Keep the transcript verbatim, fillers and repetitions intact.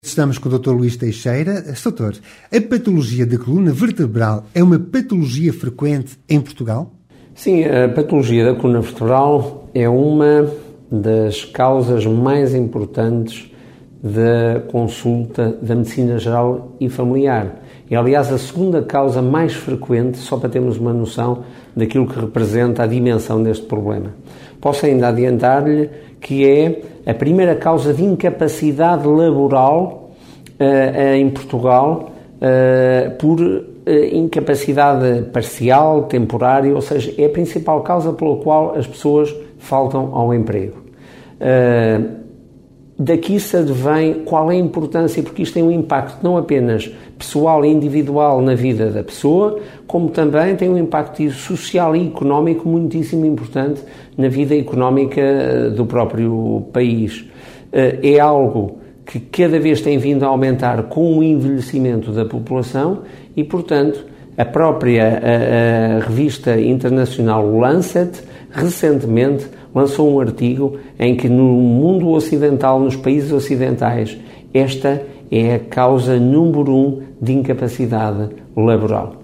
Estamos com o doutor Luís Teixeira. doutor, a patologia da coluna vertebral é uma patologia frequente em Portugal? Sim, a patologia da coluna vertebral é uma das causas mais importantes da consulta da medicina geral e familiar. É, aliás, a segunda causa mais frequente, só para termos uma noção daquilo que representa a dimensão deste problema. Posso ainda adiantar-lhe que é a primeira causa de incapacidade laboral uh, em Portugal uh, por uh, incapacidade parcial, temporária, ou seja, é a principal causa pela qual as pessoas faltam ao emprego. Uh, Daqui se advém qual é a importância, porque isto tem um impacto não apenas pessoal e individual na vida da pessoa, como também tem um impacto social e económico muitíssimo importante na vida económica do próprio país. É algo que cada vez tem vindo a aumentar com o envelhecimento da população e, portanto, a própria a, a revista internacional Lancet recentemente lançou um artigo em que no mundo ocidental, nos países ocidentais, esta é a causa número um de incapacidade laboral.